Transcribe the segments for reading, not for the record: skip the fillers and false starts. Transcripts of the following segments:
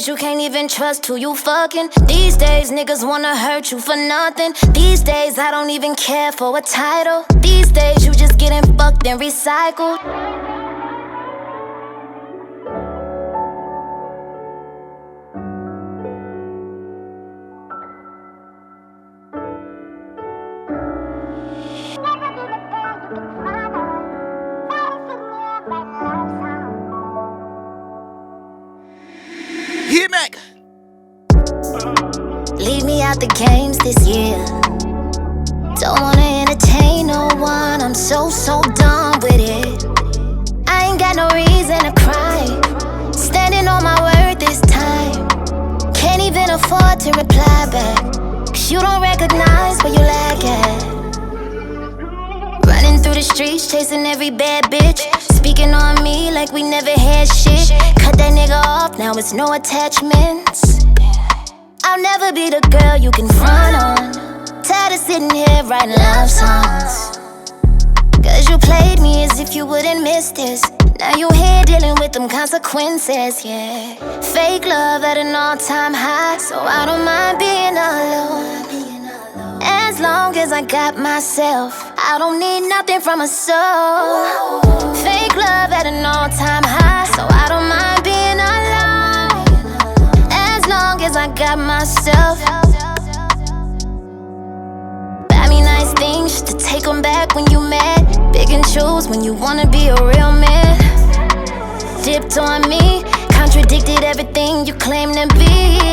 you can't even trust who you fucking. These days, niggas wanna hurt you for nothing. These days, I don't even care for a title. These days, you just getting fucked and recycled. Hit Mac. Leave me out the games this year. Don't wanna entertain no one. I'm so done with it. I ain't got no reason to cry. Standing on my word this time. Can't even afford to reply back, 'cause you don't recognize where you lack at. Running through the streets, chasing every bad bitch. Speaking on me like we never had shit. Cut that nigga off, now it's no attachments. I'll never be the girl you can front on. Tired of sitting here writing love songs, 'cause you played me as if you wouldn't miss this. Now you here dealing with them consequences, yeah. Fake love at an all-time high, so I don't mind being alone. As long as I got myself, I don't need nothing from a soul. Fake love at an all-time high, so I don't mind being alone. As long as I got myself. Buy me nice things just to take them back when you mad. Pick and choose when you wanna be a real man. Dipped on me, contradicted everything you claim to be.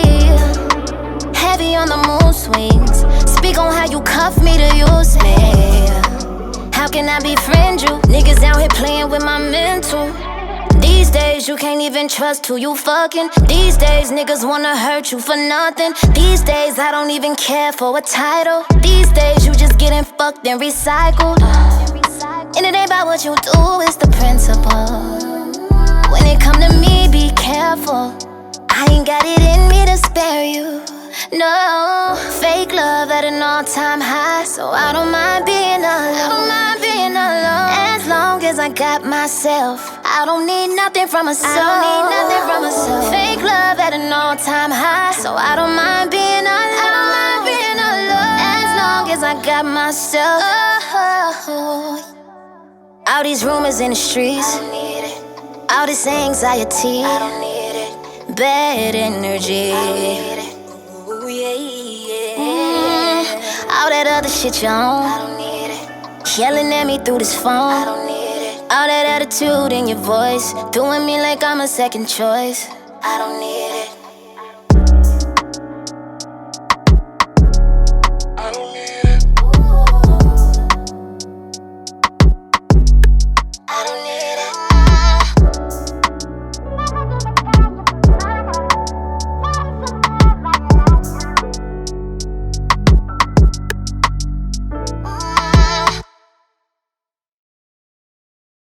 Heavy on the mood swings. Speak on how you cuff me to use me. How can I befriend you? Niggas out here playing with my mental. These days you can't even trust who you fucking. These days niggas wanna hurt you for nothing. These days I don't even care for a title. These days you just getting fucked and recycled. And it ain't about what you do, it's the principle. When it come to me, be careful. I ain't got it in me to spare you. No, fake love at an all-time high, so I don't mind being alone. As long as I got myself, I don't need nothing from a soul. Fake love at an all-time high, so I don't mind being alone. As long as I got myself. All these rumors in the streets, all this anxiety, bad energy. All that other shit you own, yelling at me through this phone. All that attitude in your voice, doing me like I'm a second choice. I don't need it.